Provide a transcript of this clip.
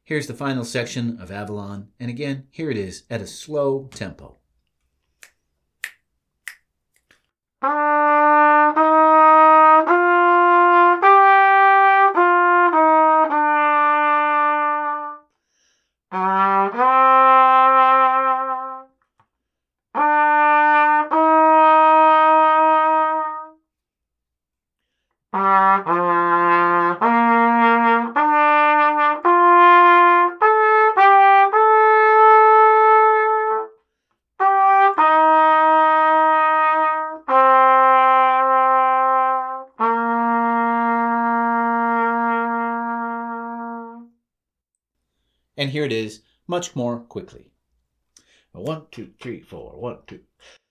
Here's the final section of Avalon, and again, here it is at a slow tempo. And here it is, much more quickly. 1, 2, 3, 4, 1, 2.